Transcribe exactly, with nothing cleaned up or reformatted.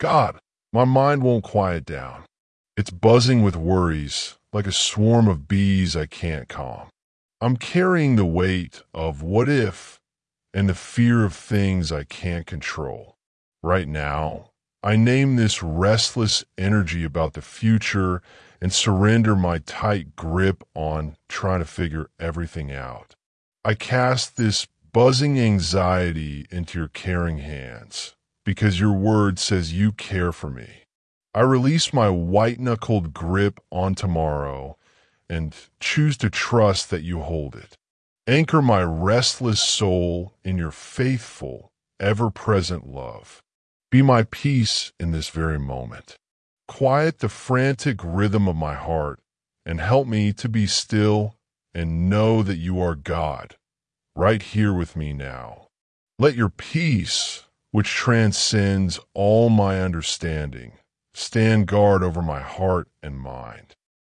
God, my mind won't quiet down. It's buzzing with worries, like a swarm of bees I can't calm. I'm carrying the weight of what if and the fear of things I can't control. Right now, I name this restless energy about the future and surrender my tight grip on trying to figure everything out. I cast this buzzing anxiety into your caring hands because your word says you care for me. I release my white-knuckled grip on tomorrow and choose to trust that you hold it. Anchor my restless soul in your faithful, ever-present love. Be my peace in this very moment. Quiet the frantic rhythm of my heart and help me to be still and know that you are God, right here with me now. Let your peace, which transcends all my understanding, stand guard over my heart and mind.